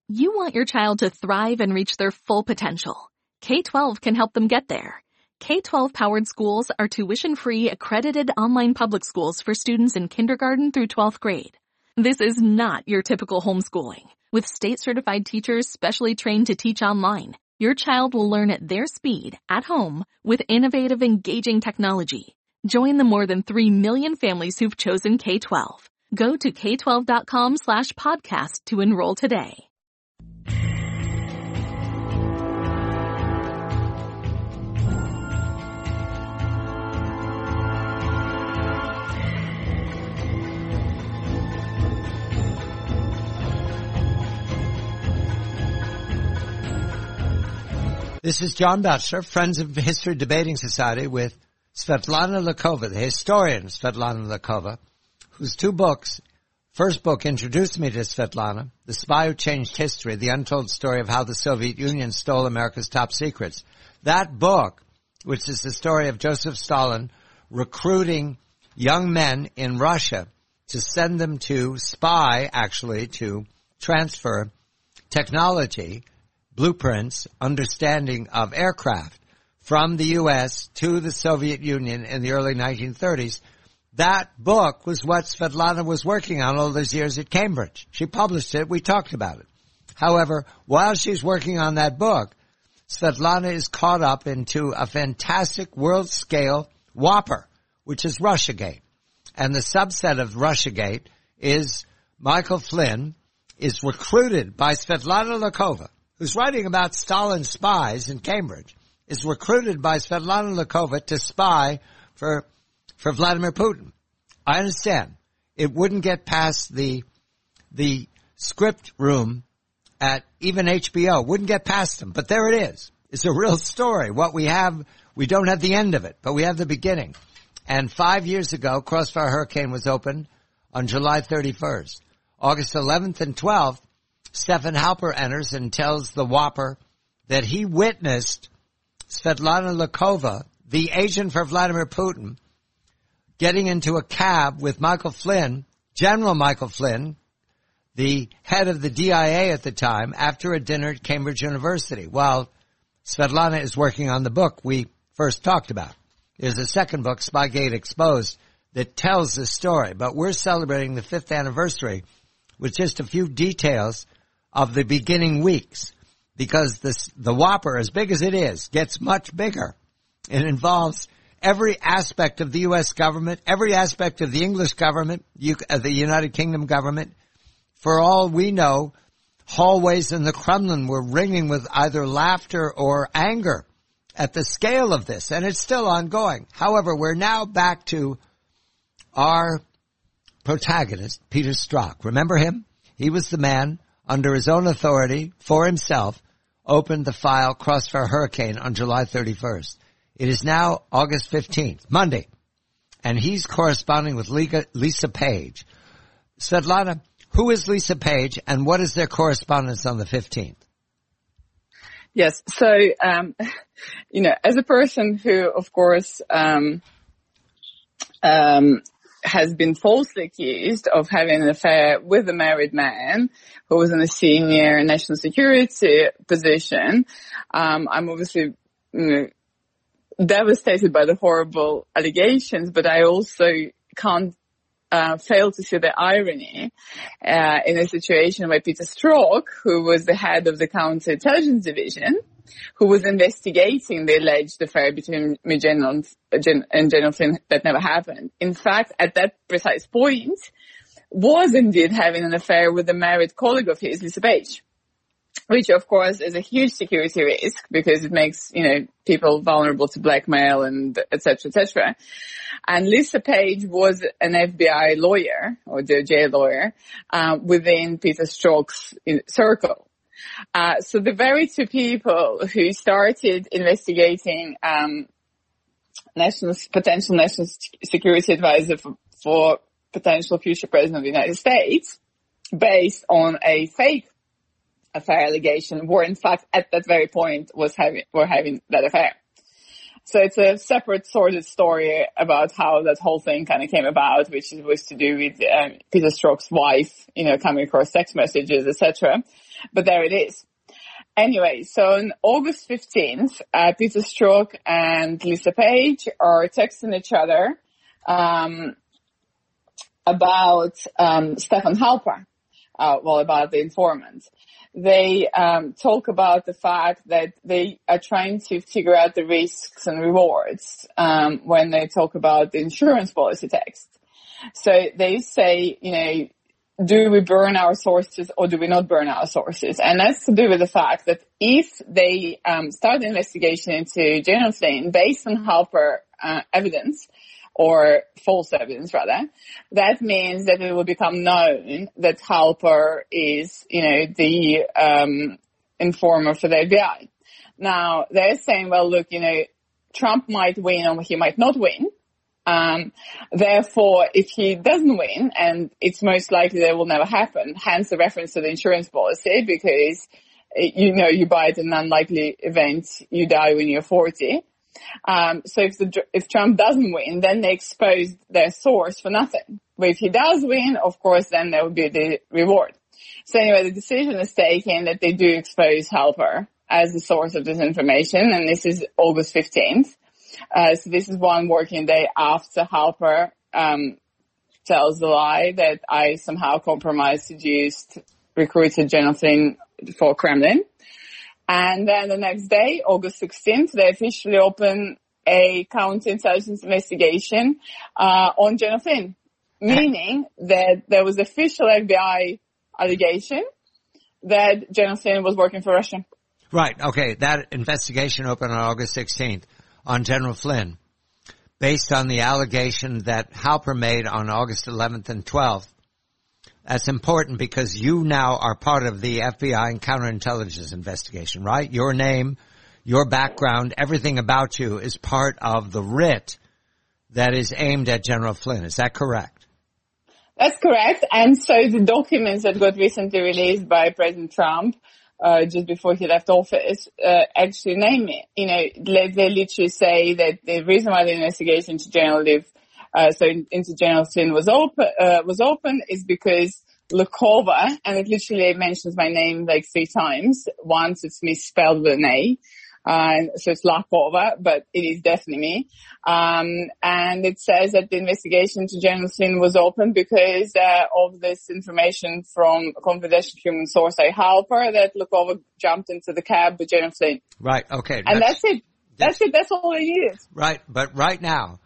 You want your child to thrive and reach their full potential. K-12 can help them get there. K-12-powered schools are tuition-free, accredited online public schools for students in kindergarten through 12th grade. This is not your typical homeschooling. With state-certified teachers specially trained to teach online, your child will learn at their speed, at home, with innovative, engaging technology. Join the more than 3 million families who've chosen K-12. Go to k12.com/podcast to enroll today. This is John Batchelor, Friends of History Debating Society, with Svetlana Lakova, the historian Svetlana Lakova, whose two books, first book introduced me to Svetlana, The Spy Who Changed History, The Untold Story of How the Soviet Union Stole America's Top Secrets. That book, which is the story of Joseph Stalin recruiting young men in Russia to send them to spy, actually, to transfer technology, blueprints, understanding of aircraft from the U.S. to the Soviet Union in the early 1930s. That book was what Svetlana was working on all those years at Cambridge. She published it. We talked about it. However, while she's working on that book, Svetlana is caught up into a fantastic world-scale whopper, which is Russiagate. And the subset of Russiagate is Michael Flynn is recruited by Svetlana Lakova, who's writing about Stalin's spies in Cambridge, is recruited by Svetlana Lakova to spy for Vladimir Putin. I understand. It wouldn't get past the script room at even HBO. Wouldn't get past them. But there it is. It's a real story. What we have, we don't have the end of it, but we have the beginning. And 5 years ago, Crossfire Hurricane was opened on July 31st. August 11th and 12th, Stefan Halper enters and tells the Whopper that he witnessed Svetlana Lakova, the agent for Vladimir Putin, getting into a cab with Michael Flynn, General Michael Flynn, the head of the DIA at the time, after a dinner at Cambridge University, while Svetlana is working on the book we first talked about. There's a second book, Spygate Exposed, that tells the story, but we're celebrating the 5th anniversary with just a few details of the beginning weeks, because the Whopper, as big as it is, gets much bigger. It involves every aspect of the U.S. government, every aspect of the English government, the United Kingdom government. For all we know, hallways in the Kremlin were ringing with either laughter or anger at the scale of this, and it's still ongoing. However, we're now back to our protagonist, Peter Strzok. Remember him? He was the man, under his own authority, for himself, opened the file Crossfire Hurricane on July 31st. It is now August 15th, Monday, and he's corresponding with Lisa Page. Svetlana, who is Lisa Page, and what is their correspondence on the 15th? Yes, so, as a person who, of course, has been falsely accused of having an affair with a married man who was in a senior national security position, I'm obviously devastated by the horrible allegations, but I also can't fail to see the irony in a situation where Peter Strzok, who was the head of the counterintelligence division, who was investigating the alleged affair between me and General Flynn that never happened, in fact, at that precise point, was indeed having an affair with a married colleague of his, Lisa Page, which, of course, is a huge security risk because it makes, people vulnerable to blackmail and et cetera, et cetera. And Lisa Page was an FBI lawyer or DOJ lawyer within Peter Strzok's circle. So the very two people who started investigating potential national security advisor for potential future president of the United States based on a fake affair allegation were in fact at that very point were having that affair. So it's a separate sordid story about how that whole thing kind of came about, which was to do with Peter Strzok's wife, coming across text messages, etc. but there it is. Anyway, so on August 15th, Peter Strzok and Lisa Page are texting each other about Stefan Halper, about the informant. They talk about the fact that they are trying to figure out the risks and rewards when they talk about the insurance policy text. So they say, do we burn our sources or do we not burn our sources? And that's to do with the fact that if they start the investigation into General Flynn based on Halper evidence, or false evidence rather, that means that it will become known that Halper is, the informer for the FBI. Now, they're saying, well, look, Trump might win or he might not win. Therefore, if he doesn't win, and it's most likely that will never happen, hence the reference to the insurance policy, because, you buy it in an unlikely event, you die when you're 40. So if Trump doesn't win, then they expose their source for nothing. But if he does win, of course, then there will be the reward. So anyway, the decision is taken that they do expose Halper as the source of this information, and this is August 15th. So this is one working day after Halper tells the lie that I somehow compromised, seduced, recruited General Flynn for Kremlin. And then the next day, August 16th, they officially open a counterintelligence investigation on General Flynn, meaning that there was official FBI allegation that General Flynn was working for Russia. Right. Okay. That investigation opened on August 16th on General Flynn, based on the allegation that Halper made on August 11th and 12th. That's important because you now are part of the FBI and counterintelligence investigation, right? Your name, your background, everything about you is part of the writ that is aimed at General Flynn. Is that correct? That's correct. And so the documents that got recently released by President Trump, just before he left office, actually name it. They literally say that the reason why the investigation to into General Flynn was open is because Lukova, and it literally mentions my name like 3 times. Once it's misspelled with an A. So it's Lakova, but it is definitely me. And it says that the investigation to General Flynn was open because of this information from a confidential human source, Halper, that Lukova jumped into the cab with General Flynn. Right, okay. And that's it. That's it. That's all it is. Right, but right now,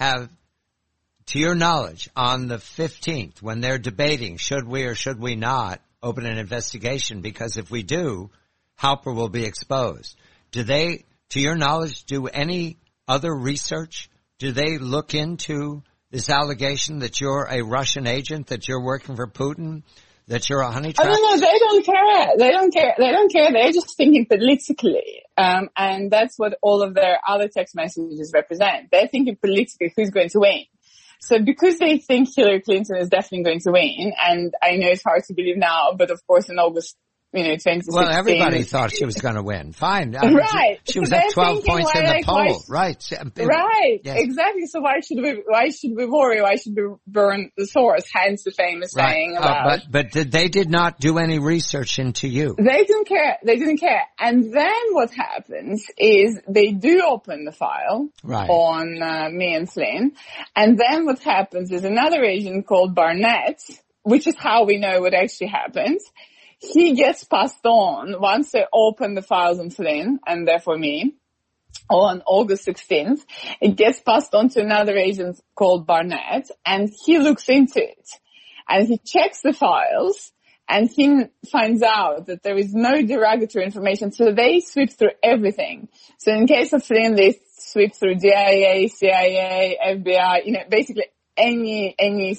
to your knowledge, on the 15th, when they're debating, should we or should we not open an investigation? Because if we do, Halper will be exposed. Do they, to your knowledge, do any other research? Do they look into this allegation that you're a Russian agent, that you're working for Putin, that you're a honey trap? No, they don't care. They don't care. They're just thinking politically. And that's what all of their other text messages represent. They're thinking politically who's going to win. So because they think Hillary Clinton is definitely going to win, and I know it's hard to believe now, but of course in August, 2016. Well, everybody thought she was going to win. Fine. Right. She was at 12 points in the poll. Right. Right. Yes. Exactly. So why should we worry? Why should we burn the source? Hence the famous saying about. But they did not do any research into you. They didn't care. And then what happens is they do open the file on me and Flynn. And then what happens is another agent called Barnett, which is how we know what actually happened. He gets passed on once they open the files on Flynn, and therefore me, on August 16th. It gets passed on to another agent called Barnett, and he looks into it. And he checks the files, and he finds out that there is no derogatory information, so they sweep through everything. So in case of Flynn, they sweep through DIA, CIA, FBI, basically any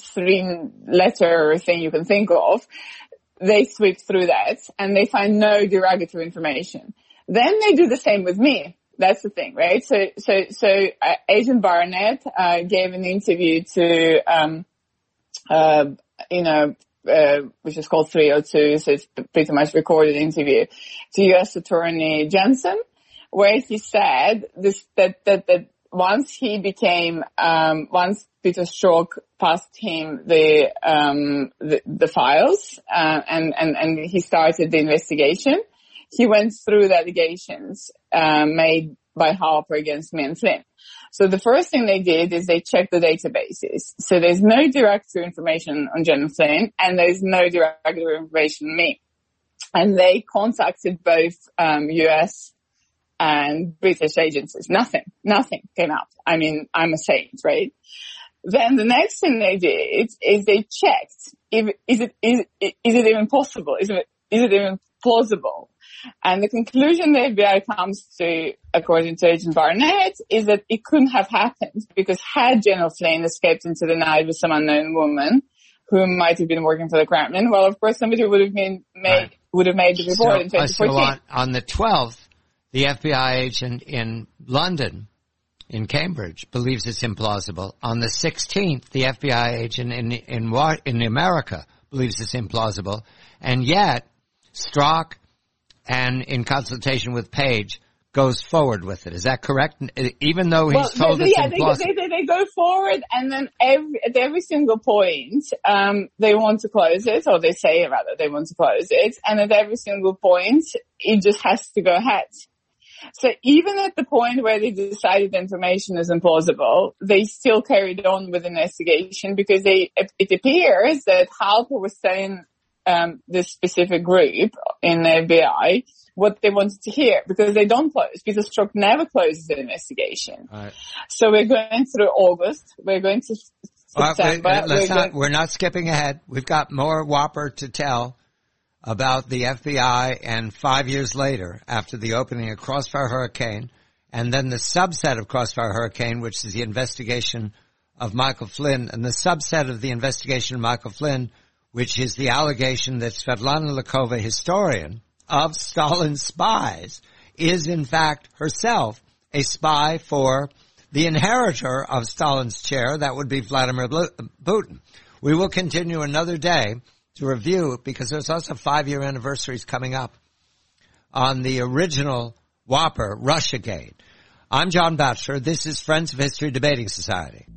3-letter thing you can think of. They sweep through that and they find no derogatory information. Then they do the same with me. That's the thing, right? So Agent Barnett, gave an interview to, which is called 302. So it's pretty much recorded interview to U.S. Attorney Jensen, once he said that once he became, once Peter Strzok passed him the files, and he started the investigation. He went through the allegations, made by Harper against me and Flynn. So the first thing they did is they checked the databases. So there's no directory information on Jen and Flynn, and there's no directory information on me. And they contacted both, US and British agencies. Nothing came up. I mean, I'm a saint, right? Then the next thing they did is they checked is it even possible? Is it even plausible? And the conclusion the FBI comes to, according to Agent Barnett, is that it couldn't have happened because had General Flynn escaped into the night with some unknown woman who might have been working for the Kremlin, well, of course, somebody would have made the report in 2014. So on the 12th, the FBI agent in London, in Cambridge, believes it's implausible. On the 16th, the FBI agent in America believes it's implausible. And yet, Strzok, and in consultation with Page, goes forward with it. Is that correct? Even though he's told it's implausible. They go forward, and then at every single point, they want to close it, or they say rather they want to close it, and at every single point, it just has to go ahead. So even at the point where they decided the information is implausible, they still carried on with the investigation because it appears that Harper was saying this specific group in the FBI what they wanted to hear because they don't close. Peter Strzok never closes the investigation. Right. So we're going through August. We're going to September. We're not skipping ahead. We've got more whopper to tell about the FBI and 5 years later after the opening of Crossfire Hurricane and then the subset of Crossfire Hurricane, which is the investigation of Michael Flynn, and the subset of the investigation of Michael Flynn, which is the allegation that Svetlana Lakova, historian of Stalin's spies, is in fact herself a spy for the inheritor of Stalin's chair. That would be Vladimir Putin. We will continue another day to review, because there's also 5-year anniversaries coming up on the original Whopper, Russiagate. I'm John Batchelor. This is Friends of History Debating Society.